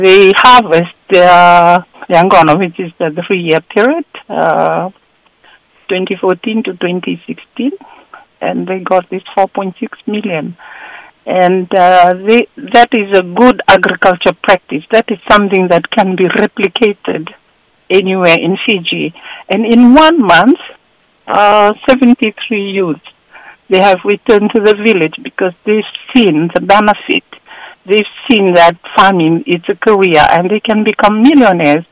They harvest their Yangono, which is the 3-year period, 2014 to 2016, and they got this 4.6 million. And that is a good agriculture practice. That is something that can be replicated anywhere in Fiji. And in 1 month, 73 youths, they have returned to the village because they've seen the benefit. They've seen that farming is a career and they can become millionaires